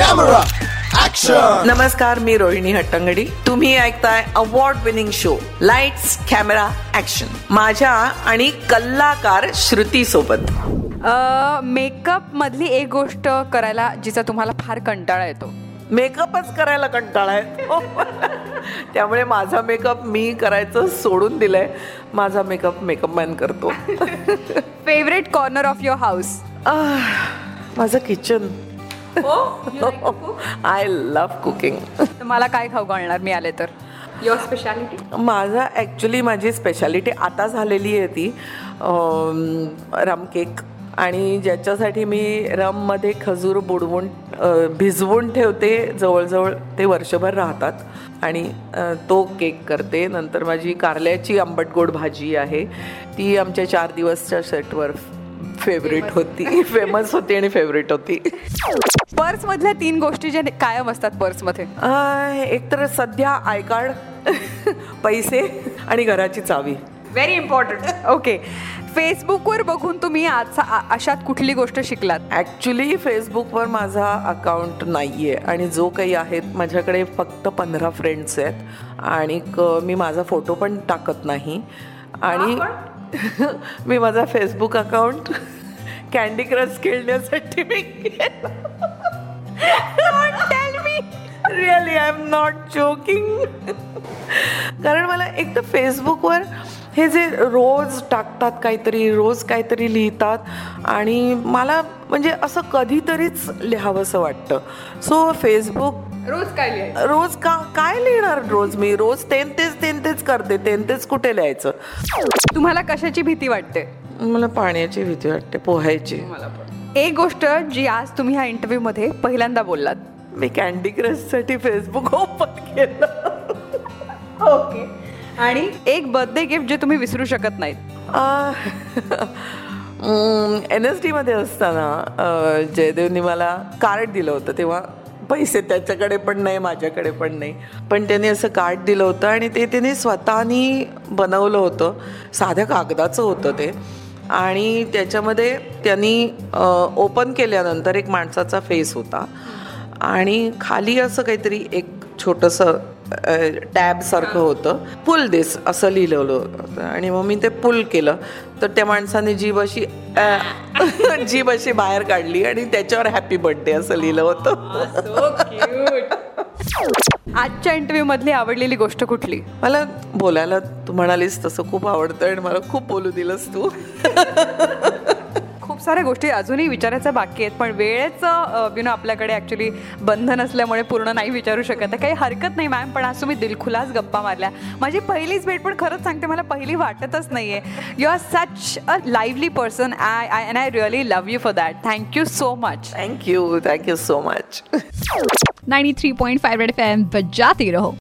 Camera action. नमस्कार, मी रोहिणी हट्टंगडी. तुम्ही ऐकताय award winning show lights camera action माझ्या आणि कलाकार श्रुती सोबत. मेकअप मधली एक गोष्ट करायला जिचा तुम्हाला फार कंटाळा येतो. मेकअपच करायला कंटाळा आहे. त्यामुळे माझा मेकअप मी करायचं सोडून दिलंय. माझा मेकअप मॅन करतो. Favourite corner of your house. माझं किचन. I love cooking. मला काय खाऊ घालणार मी आले तर. Your speciality. माझी स्पेशालिटी आता झालेली आहे ती रम केक. आणि ज्याच्यासाठी मी रममध्ये खजूर बुडवून भिजवून ठेवते. जवळजवळ ते वर्षभर राहतात. आणि तो केक करते. नंतर माझी कारल्याची आंबट गोड भाजी आहे. ती आमच्या 4 दिवसच्या सेटवर फेवरेट फेमस होती आणि फेवरेट होती. पर्स मधल्या 3 गोष्टी ज्या कायम असतात पर्समध्ये. एक तर सध्या आय कार्ड, पैसे आणि घराची चावी. Very important. ओके. फेसबुकवर बघून तुम्ही अशात कुठली गोष्ट शिकलात. ॲक्च्युली फेसबुकवर माझा अकाउंट नाही आहे आणि जो काही आहेत माझ्याकडे फक्त 15 फ्रेंड्स आहेत. आणि मी माझा फोटो पण टाकत नाही. आणि मी माझा फेसबुक अकाउंट कॅन्डी क्रश खेळण्यासाठी मी really I am not joking. कारण मला एक तर फेसबुकवर हे जे रोज टाकतात रोज काहीतरी लिहितात आणि मला म्हणजे असं कधीतरीच लिहावंसं वाटतं. सो फेसबुक रोज काय लिहिणार. मी रोज तेच करते. तेच कुठे लिहायचं. तुम्हाला कशाची भीती वाटते. मला पाण्याची भीती वाटते, पोहायची. एक गोष्ट जी आज तुम्ही ह्या इंटरव्ह्यू मध्ये पहिल्यांदा बोललात. मी कॅन्डी क्रशसाठी फेसबुक ओपन केलं. ओके. आणि एक बर्थडे गिफ्ट जे तुम्ही विसरू शकत नाहीत. NSD मध्ये असताना जयदेवनी मला कार्ड दिलं होतं. तेव्हा पैसे त्याच्याकडे पण नाही, माझ्याकडे पण नाही. पण त्याने असं कार्ड दिलं होतं आणि ते त्याने स्वतःनी बनवलं होतं. साध्या कागदाचं होतं ते. आणि त्याच्यामध्ये त्यांनी ओपन केल्यानंतर एक माणसाचा फेस होता आणि खाली असं काहीतरी एक छोटंसं टॅबसारखं होतं. पुल दिस असं लिहिलेलं होतं. आणि मग मी ते पुल केलं तर त्या माणसाने जीभ अशी बाहेर काढली आणि त्याच्यावर हॅपी बर्थडे असं लिहिलं होतं. आजच्या इंटरव्ह्यू मधली आवडलेली गोष्ट कुठली. मला बोलायला तू म्हणालीस तसं खूप आवडतं आणि मला खूप बोलू दिलंस तू. खूप साऱ्या गोष्टी अजूनही विचारायच्या बाकी आहेत पण वेळेचं आपल्याकडे ॲक्च्युली बंधन असल्यामुळे पूर्ण नाही विचारू शकत. काही हरकत नाही मॅम. पण आज तुम्ही दिलखुलास गप्पा मारल्या. माझी पहिलीच भेट पण खरंच सांगते मला पहिली वाटतच नाही आहे. You are such a lively person and I really love you for that. Thank you so much. Thank you so much. 93.5 red FM बजाते रहो.